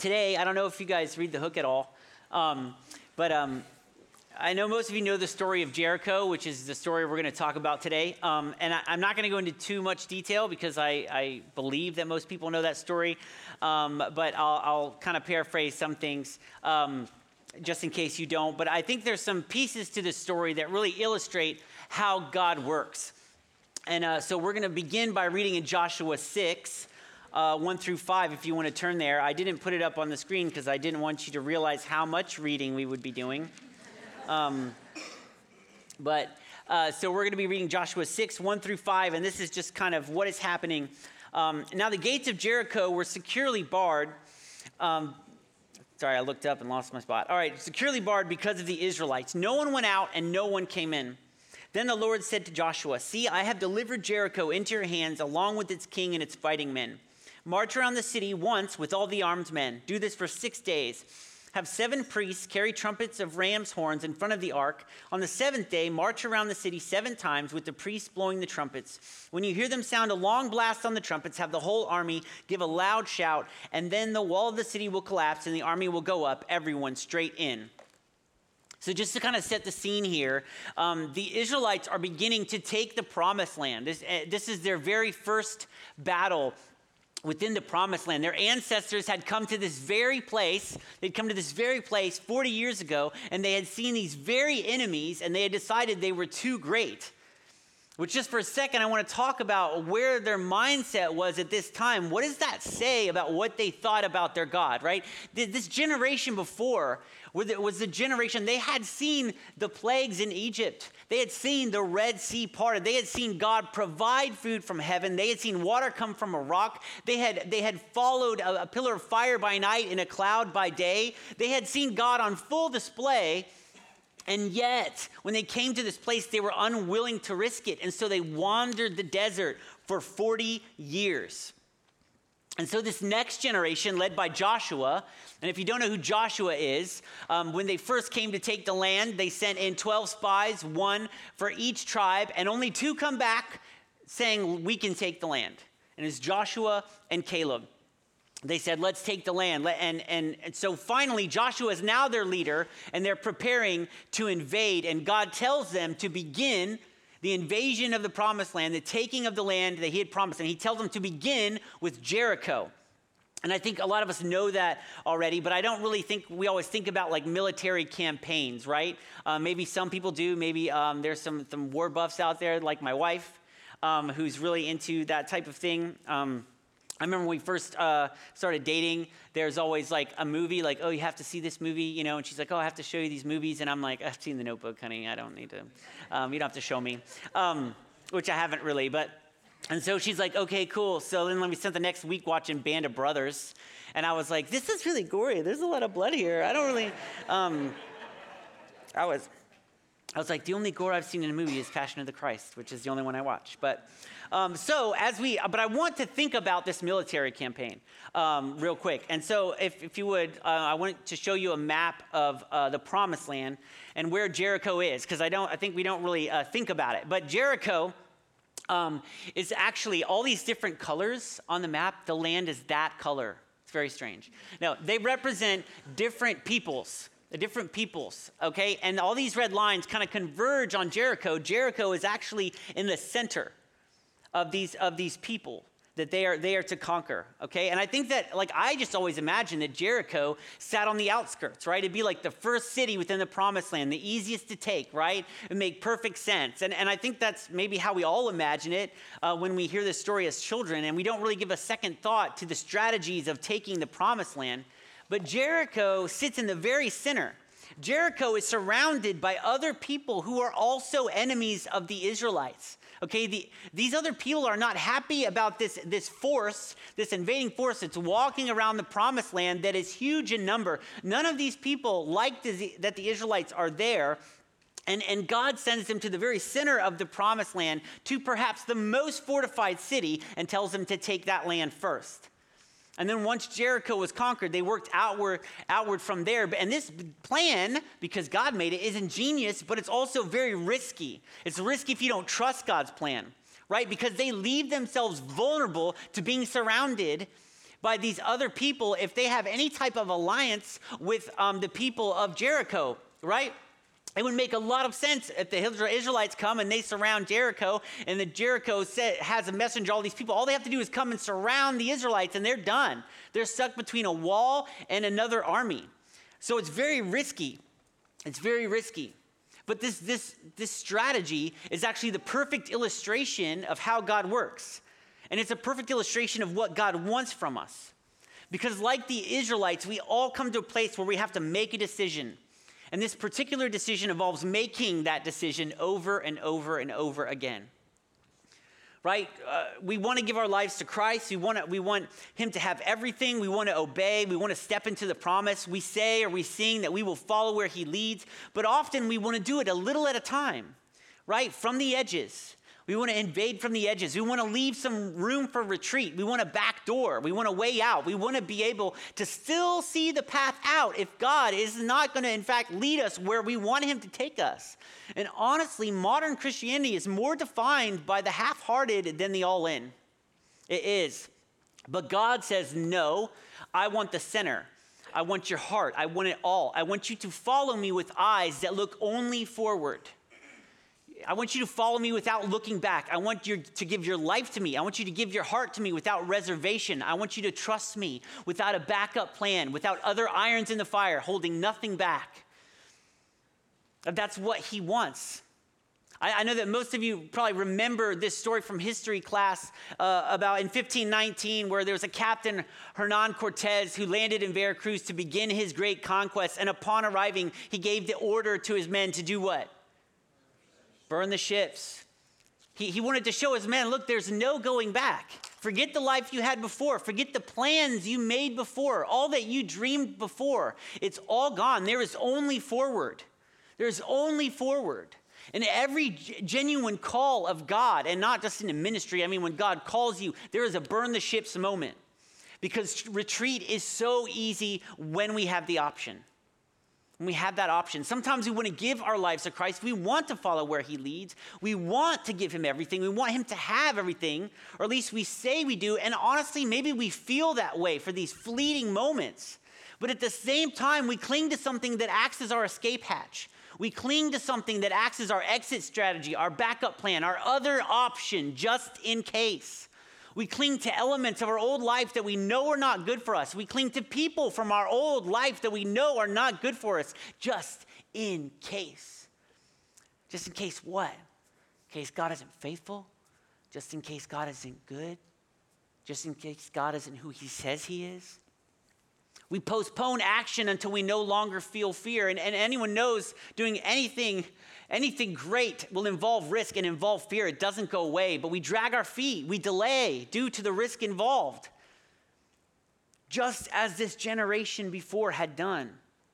Today, I don't know if you guys read the Hook at all, but I know most of you know the story of Jericho, which is the story we're going to talk about today. And I'm not going to go into too much detail because I believe that most people know that story, but I'll kind of paraphrase some things just in case you don't. But I think there's some pieces to this story that really illustrate how God works. And so we're going to begin by reading in Joshua 6, 1 through 5, if you want to turn there. I didn't put it up on the screen because I didn't want you to realize how much reading we would be doing. So we're going to be reading Joshua 6, 1 through 5, and this is just kind of what is happening. Now the gates of Jericho were securely barred. Sorry, I looked up and lost my spot. All right, securely barred because of the Israelites. No one went out and no one came in. Then the Lord said to Joshua, "See, I have delivered Jericho into your hands along with its king and its fighting men. March around the city once with all the armed men. Do this for 6 days. Have 7 priests carry trumpets of ram's horns in front of the ark. On the 7th day, march around the city 7 times with the priests blowing the trumpets. When you hear them sound a long blast on the trumpets, have the whole army give a loud shout, and then the wall of the city will collapse and the army will go up, everyone straight in." So just to kind of set the scene here, the Israelites are beginning to take the promised land. This is their very first battle within the promised land. Their ancestors had come to this very place. They'd come to this very place 40 years ago, and they had seen these very enemies, and they had decided they were too great. Which, just for a second, I want to talk about where their mindset was at this time. What does that say about what they thought about their God, right? This generation before was the generation, they had seen the plagues in Egypt. They had seen the Red Sea parted. They had seen God provide food from heaven. They had seen water come from a rock. They had followed a pillar of fire by night and a cloud by day. They had seen God on full display. And yet, when they came to this place, they were unwilling to risk it. And so they wandered the desert for 40 years. And so this next generation, led by Joshua, and if you don't know who Joshua is, when they first came to take the land, they sent in 12 spies, 1 for each tribe, and only 2 come back saying, "We can take the land." And it's Joshua and Caleb. They said, "Let's take the land." And so finally, Joshua is now their leader, and they're preparing to invade. And God tells them to begin the invasion of the promised land, the taking of the land that he had promised them. He tells them to begin with Jericho. And I think a lot of us know that already, but I don't really think we always think about like military campaigns, right? Maybe some people do. Maybe there's some war buffs out there, like my wife, who's really into that type of thing. I remember when we first started dating, there's always like a movie, like, "Oh, you have to see this movie," you know, and she's like, "Oh, I have to show you these movies," and I'm like, "I've seen The Notebook, honey, I don't need to, you don't have to show me," which I haven't really, and so she's like, "Okay, cool." So then we spent the next week watching Band of Brothers, and I was like, "This is really gory, there's a lot of blood here, I don't really," I was like, the only gore I've seen in a movie is Passion of the Christ, which is the only one I watch. But I want to think about this military campaign real quick. And so if you would, I want to show you a map of the Promised Land and where Jericho is, because I think we don't really think about it. But Jericho is actually all these different colors on the map. The land is that color. It's very strange. Now, they represent different peoples. Okay? And all these red lines kind of converge on Jericho. Jericho is actually in the center of these people that they are to conquer, okay? And I think that, like, I just always imagined that Jericho sat on the outskirts, right? It'd be like the first city within the promised land, the easiest to take, right? It make perfect sense. And I think that's maybe how we all imagine it when we hear this story as children, and we don't really give a second thought to the strategies of taking the promised land. But Jericho sits in the very center. Jericho is surrounded by other people who are also enemies of the Israelites. Okay, these other people are not happy about this force, this invading force that's walking around the promised land that is huge in number. None of these people like that the Israelites are there. And God sends them to the very center of the promised land, to perhaps the most fortified city, and tells them to take that land first. And then once Jericho was conquered, they worked outward from there. And this plan, because God made it, is ingenious, but it's also very risky. It's risky if you don't trust God's plan, right? Because they leave themselves vulnerable to being surrounded by these other people if they have any type of alliance with the people of Jericho, right? It would make a lot of sense if the Israelites come and they surround Jericho, and the Jericho has a messenger, all these people. All they have to do is come and surround the Israelites, and they're done. They're stuck between a wall and another army. So it's very risky. It's very risky. But this strategy is actually the perfect illustration of how God works. And it's a perfect illustration of what God wants from us. Because like the Israelites, we all come to a place where we have to make a decision. And this particular decision involves making that decision over and over and over again. Right? We want to give our lives to Christ. We want him to have everything. We want to obey. We want to step into the promise. We say or we sing that we will follow where he leads. But often we want to do it a little at a time. Right? From the edges. We want to invade from the edges. We want to leave some room for retreat. We want a back door. We want a way out. We want to be able to still see the path out if God is not going to, in fact, lead us where we want him to take us. And honestly, modern Christianity is more defined by the half-hearted than the all-in. It is. But God says, no, I want the center. I want your heart. I want it all. I want you to follow me with eyes that look only forward. I want you to follow me without looking back. I want you to give your life to me. I want you to give your heart to me without reservation. I want you to trust me without a backup plan, without other irons in the fire, holding nothing back. That's what he wants. I know that most of you probably remember this story from history class about in 1519, where there was a captain, Hernan Cortez, who landed in Veracruz to begin his great conquest. And upon arriving, he gave the order to his men to do what? Burn the ships. He wanted to show his men, look, there's no going back. Forget the life you had before. Forget the plans you made before. All that you dreamed before. It's all gone. There is only forward. There's only forward. And every genuine call of God, and not just in the ministry, I mean, when God calls you, there is a burn the ships moment. Because retreat is so easy when we have the option. When we have that option. Sometimes we want to give our lives to Christ. We want to follow where he leads. We want to give him everything. We want him to have everything, or at least we say we do. And honestly, maybe we feel that way for these fleeting moments. But at the same time, we cling to something that acts as our escape hatch. We cling to something that acts as our exit strategy, our backup plan, our other option, just in case. We cling to elements of our old life that we know are not good for us. We cling to people from our old life that we know are not good for us, just in case. Just in case what? In case God isn't faithful? Just in case God isn't good? Just in case God isn't who he says he is? We postpone action until we no longer feel fear. And anyone knows doing anything great will involve risk and involve fear. It doesn't go away, but we drag our feet. We delay due to the risk involved, just as this generation before had done.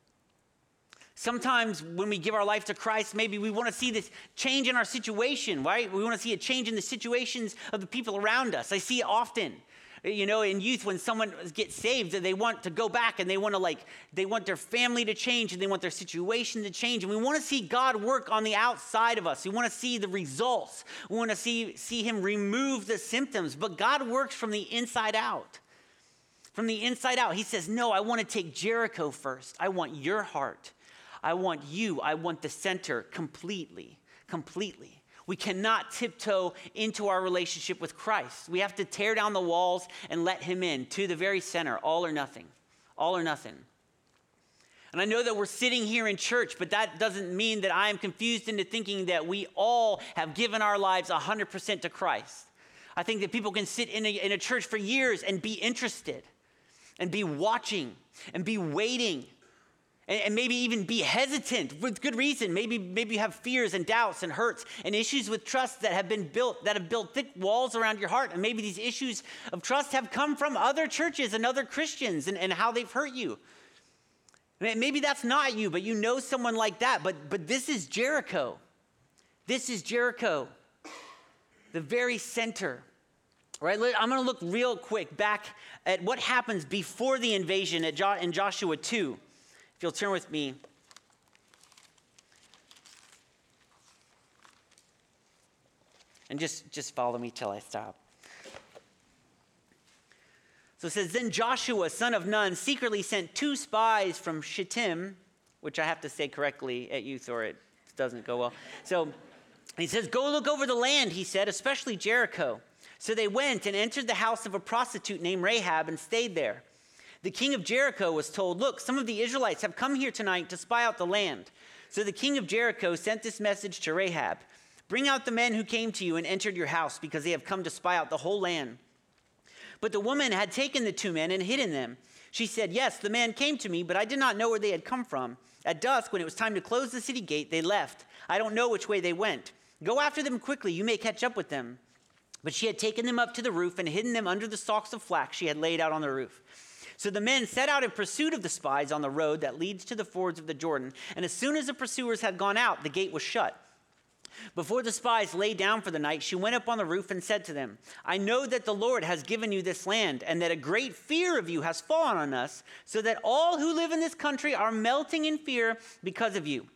Sometimes when we give our life to Christ, maybe we want to see this change in our situation, right? We want to see a change in the situations of the people around us. I see it often. You know, in youth, when someone gets saved, they want to go back and they want their family to change and they want their situation to change. And we want to see God work on the outside of us. We want to see the results. We want to see him remove the symptoms. But God works from the inside out. From the inside out. He says, no, I want to take Jericho first. I want your heart. I want you. I want the center completely. We cannot tiptoe into our relationship with Christ. We have to tear down the walls and let him in to the very center, all or nothing. All or nothing. And I know that we're sitting here in church, but that doesn't mean that I am confused into thinking that we all have given our lives 100% to Christ. I think that people can sit in a church for years and be interested and be watching and be waiting. And maybe even be hesitant with good reason. Maybe you have fears and doubts and hurts and issues with trust that have built thick walls around your heart. And maybe these issues of trust have come from other churches and other Christians and how they've hurt you. Maybe that's not you, but you know someone like that. But this is Jericho. This is Jericho, the very center. Right? I'm going to look real quick back at what happens before the invasion in Joshua 2. If you'll turn with me. And just follow me till I stop. So it says, then Joshua, son of Nun, secretly sent 2 spies from Shittim, which I have to say correctly at youth or it doesn't go well. So he says, go look over the land, he said, especially Jericho. So they went and entered the house of a prostitute named Rahab and stayed there. The king of Jericho was told, look, some of the Israelites have come here tonight to spy out the land. So the king of Jericho sent this message to Rahab. Bring out the men who came to you and entered your house, because they have come to spy out the whole land. But the woman had taken the 2 men and hidden them. She said, yes, the man came to me, but I did not know where they had come from. At dusk, when it was time to close the city gate, they left. I don't know which way they went. Go after them quickly. You may catch up with them. But she had taken them up to the roof and hidden them under the stalks of flax she had laid out on the roof. So the men set out in pursuit of the spies on the road that leads to the fords of the Jordan. And as soon as the pursuers had gone out, the gate was shut. Before the spies lay down for the night, she went up on the roof and said to them, I know that the Lord has given you this land, and that a great fear of you has fallen on us, so that all who live in this country are melting in fear because of you.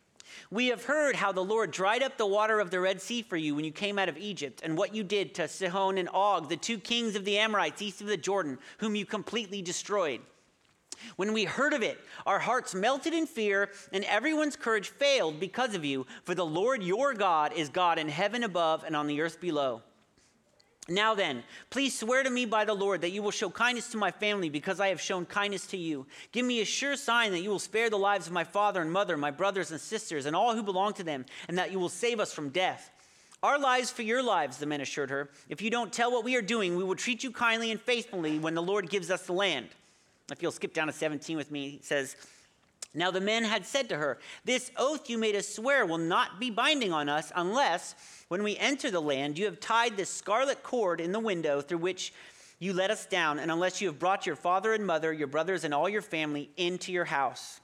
We have heard how the Lord dried up the water of the Red Sea for you when you came out of Egypt, and what you did to Sihon and Og, the 2 kings of the Amorites east of the Jordan, whom you completely destroyed. When we heard of it, our hearts melted in fear, and everyone's courage failed because of you. For the Lord your God is God in heaven above and on the earth below. Now then, please swear to me by the Lord that you will show kindness to my family because I have shown kindness to you. Give me a sure sign that you will spare the lives of my father and mother, my brothers and sisters, and all who belong to them, and that you will save us from death. Our lives for your lives, the men assured her. If you don't tell what we are doing, we will treat you kindly and faithfully when the Lord gives us the land. If you'll skip down to 17 with me, it says, now the men had said to her, this oath you made us swear will not be binding on us unless, when we enter the land, you have tied this scarlet cord in the window through which you let us down, and unless you have brought your father and mother, your brothers, and all your family into your house.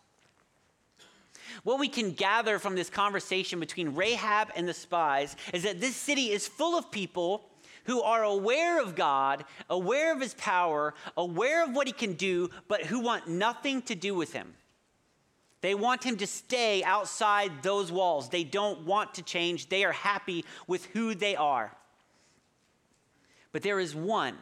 What we can gather from this conversation between Rahab and the spies is that this city is full of people who are aware of God, aware of his power, aware of what he can do, but who want nothing to do with him. They want him to stay outside those walls. They don't want to change. They are happy with who they are. But there's one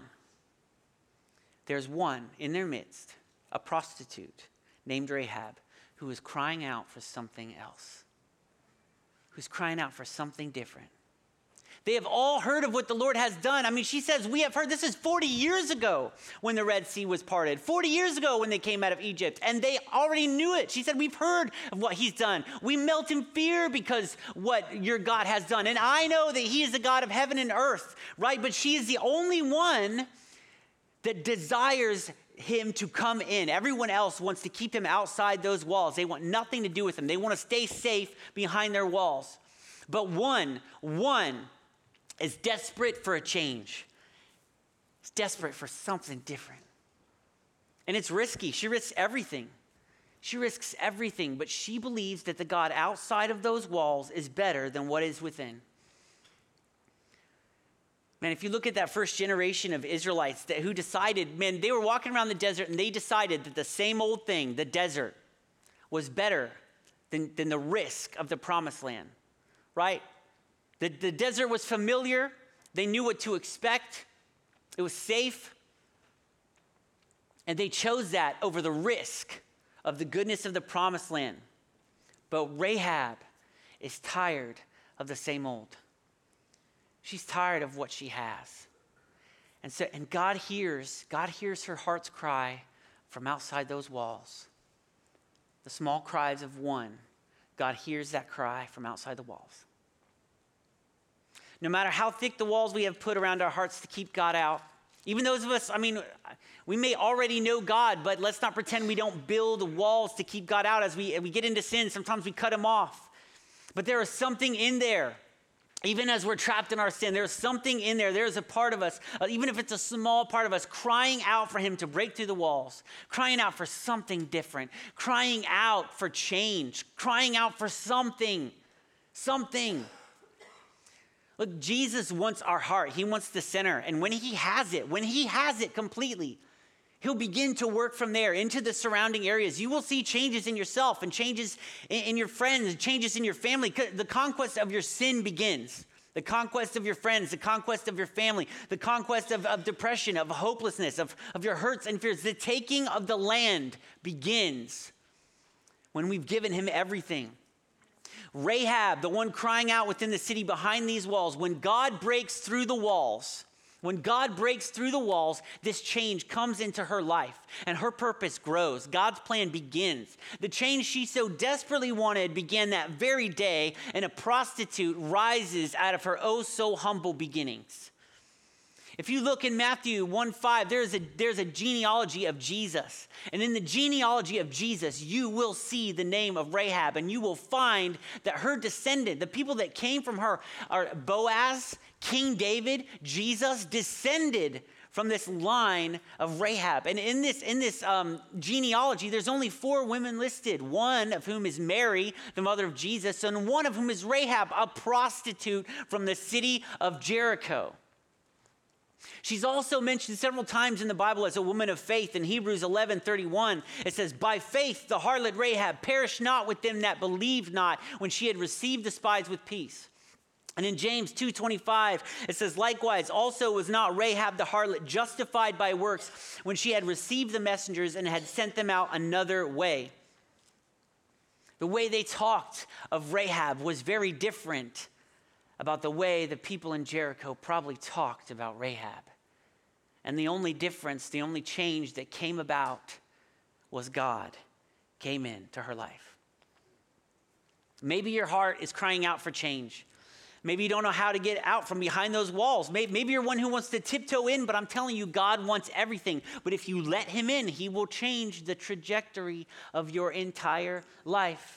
in their midst, a prostitute named Rahab, who is crying out for something else, who's crying out for something different. They have all heard of what the Lord has done. I mean, she says, we have heard. This is 40 years ago when the Red Sea was parted. 40 years ago when they came out of Egypt. And they already knew it. She said, we've heard of what he's done. We melt in fear because what your God has done. And I know that he is the God of heaven and earth, right? But she is the only one that desires him to come in. Everyone else wants to keep him outside those walls. They want nothing to do with him. They want to stay safe behind their walls. But one is desperate for a change. It's desperate for something different. And it's risky. She risks everything. She risks everything, but she believes that the God outside of those walls is better than what is within. Man, if you look at that first generation of Israelites who decided, man, they were walking around the desert and they decided that the same old thing, the desert, was better than the risk of the promised land, right? The desert was familiar. They knew what to expect. It was safe. And they chose that over the risk of the goodness of the promised land. But Rahab is tired of the same old. She's tired of what she has. And God hears her heart's cry from outside those walls. The small cries of one. God hears that cry from outside the walls. No matter how thick the walls we have put around our hearts to keep God out, even those of us, we may already know God, but let's not pretend we don't build walls to keep God out. As we get into sin, sometimes we cut him off. But there is something in there. Even as we're trapped in our sin, there's something in there. There's a part of us, even if it's a small part of us, crying out for him to break through the walls, crying out for something different, crying out for change, crying out for something. Look, Jesus wants our heart. He wants the center. And when he has it completely, he'll begin to work from there into the surrounding areas. You will see changes in yourself and changes in your friends and changes in your family. The conquest of your sin begins. The conquest of your friends, the conquest of your family, the conquest of depression, of hopelessness, of your hurts and fears. The taking of the land begins when we've given him everything. Rahab, the one crying out within the city behind these walls, when God breaks through the walls, this change comes into her life and her purpose grows. God's plan begins. The change she so desperately wanted began that very day, and a prostitute rises out of her oh so humble beginnings. If you look in Matthew 1:5, there's a genealogy of Jesus. And in the genealogy of Jesus, you will see the name of Rahab, and you will find that her descendant, the people that came from her, are Boaz, King David, Jesus, descended from this line of Rahab. And in this genealogy, there's only 4 women listed, one of whom is Mary, the mother of Jesus, and one of whom is Rahab, a prostitute from the city of Jericho. She's also mentioned several times in the Bible as a woman of faith. In Hebrews 11:31, it says, by faith the harlot Rahab perished not with them that believed not when she had received the spies with peace. And in James 2:25, it says, likewise also was not Rahab the harlot justified by works when she had received the messengers and had sent them out another way. The way they talked of Rahab was very different about the way the people in Jericho probably talked about Rahab. And the only difference, the only change that came about was God came into her life. Maybe your heart is crying out for change. Maybe you don't know how to get out from behind those walls. Maybe you're one who wants to tiptoe in, but I'm telling you, God wants everything. But if you let him in, he will change the trajectory of your entire life.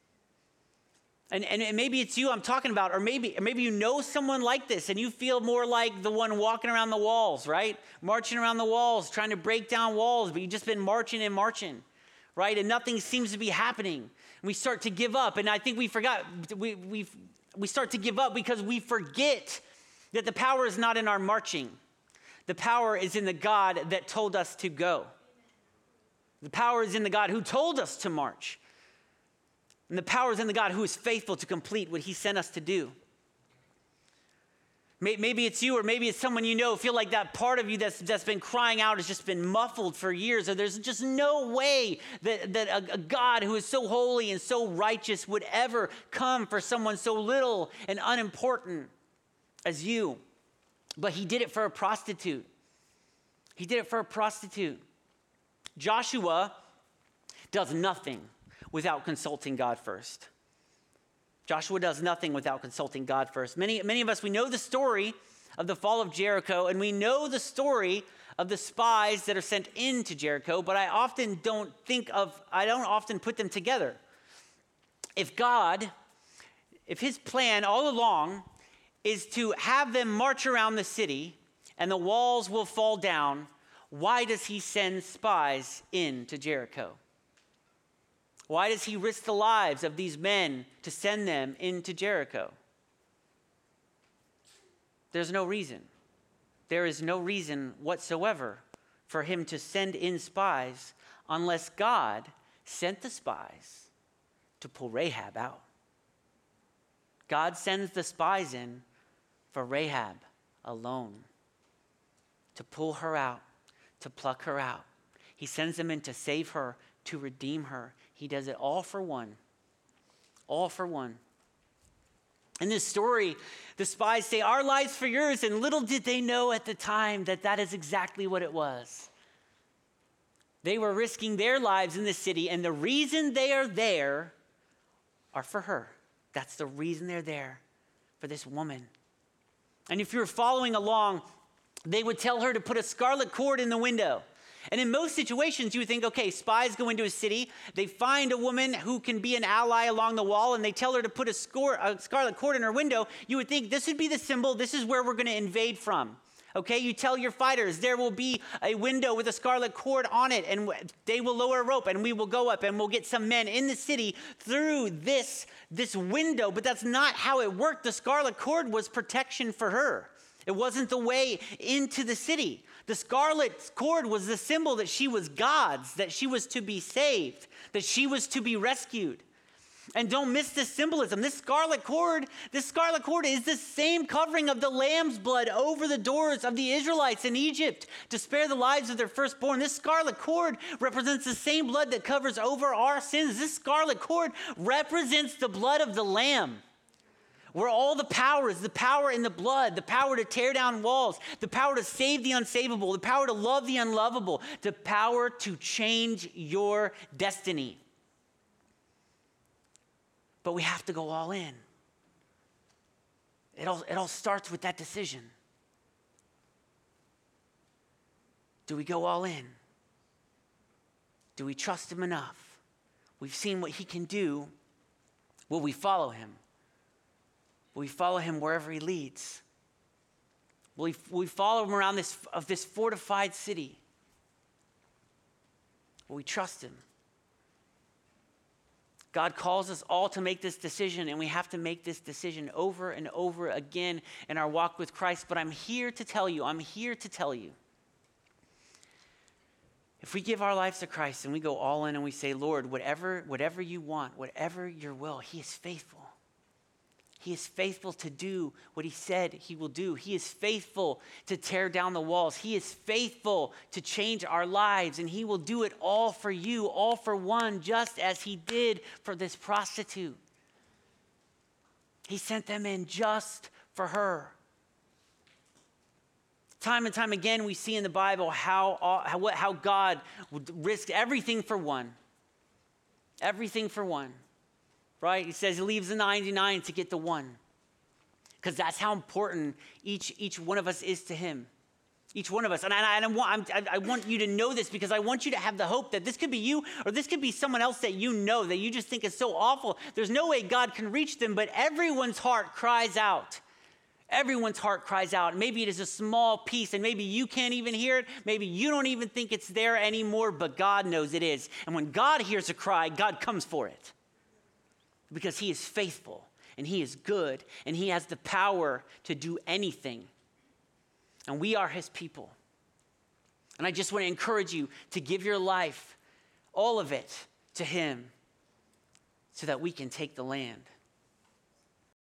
And maybe it's you I'm talking about, or maybe you know someone like this and you feel more like the one walking around the walls, right? Marching around the walls, trying to break down walls, but you've just been marching and marching, right? And nothing seems to be happening. And we start to give up, and I think we start to give up because we forget that the power is not in our marching. The power is in the God that told us to go. The power is in the God who told us to march. And the power is in the God who is faithful to complete what he sent us to do. Maybe it's you, or maybe it's someone you know, feel like that part of you that's been crying out has just been muffled for years, or there's just no way that a God who is so holy and so righteous would ever come for someone so little and unimportant as you. But he did it for a prostitute. He did it for a prostitute. Joshua does nothing without consulting God first. Joshua does nothing without consulting God first. Many of us, we know the story of the fall of Jericho, and we know the story of the spies that are sent into Jericho, but I don't often put them together. If his plan all along is to have them march around the city and the walls will fall down, why does he send spies into Jericho? Why does he risk the lives of these men to send them into Jericho? There's no reason. There is no reason whatsoever for him to send in spies unless God sent the spies to pull Rahab out. God sends the spies in for Rahab alone, to pull her out, to pluck her out. He sends them in to save her, to redeem her. He does it all for one. All for one. In this story, the spies say, our lives for yours, and little did they know at the time that is exactly what it was. They were risking their lives in the city, and the reason they are there are for her. That's the reason they're there, for this woman. And if you're following along, they would tell her to put a scarlet cord in the window. And in most situations, you would think, okay, spies go into a city, they find a woman who can be an ally along the wall, and they tell her to put a scarlet cord in her window. You would think this would be the symbol, this is where we're going to invade from. Okay, you tell your fighters there will be a window with a scarlet cord on it, and they will lower a rope, and we will go up, and we'll get some men in the city through this window. But that's not how it worked. The scarlet cord was protection for her. It wasn't the way into the city. The scarlet cord was the symbol that she was God's, that she was to be saved, that she was to be rescued. And don't miss this symbolism. This scarlet cord is the same covering of the lamb's blood over the doors of the Israelites in Egypt to spare the lives of their firstborn. This scarlet cord represents the same blood that covers over our sins. This scarlet cord represents the blood of the Lamb, where all the power is, the power in the blood, the power to tear down walls, the power to save the unsavable, the power to love the unlovable, the power to change your destiny. But we have to go all in. It all starts with that decision. Do we go all in? Do we trust him enough? We've seen what he can do. Will we follow him? Will we follow him wherever he leads? Will we follow him around this fortified city? Will we trust him? God calls us all to make this decision, and we have to make this decision over and over again in our walk with Christ. But I'm here to tell you, if we give our lives to Christ and we go all in and we say, Lord, whatever you want, whatever your will, he is faithful. He is faithful to do what he said he will do. He is faithful to tear down the walls. He is faithful to change our lives, and he will do it all for you, all for one, just as he did for this prostitute. He sent them in just for her. Time and time again, we see in the Bible how God risked everything for one. Everything for one. Right? He says he leaves the 99 to get the one. Because that's how important each one of us is to him. Each one of us. And I want you to know this, because I want you to have the hope that this could be you, or this could be someone else that you know that you just think is so awful. There's no way God can reach them, but everyone's heart cries out. Everyone's heart cries out. Maybe it is a small piece, and maybe you can't even hear it. Maybe you don't even think it's there anymore, but God knows it is. And when God hears a cry, God comes for it. Because he is faithful, and he is good, and he has the power to do anything. And we are his people. And I just want to encourage you to give your life, all of it, to him, so that we can take the land.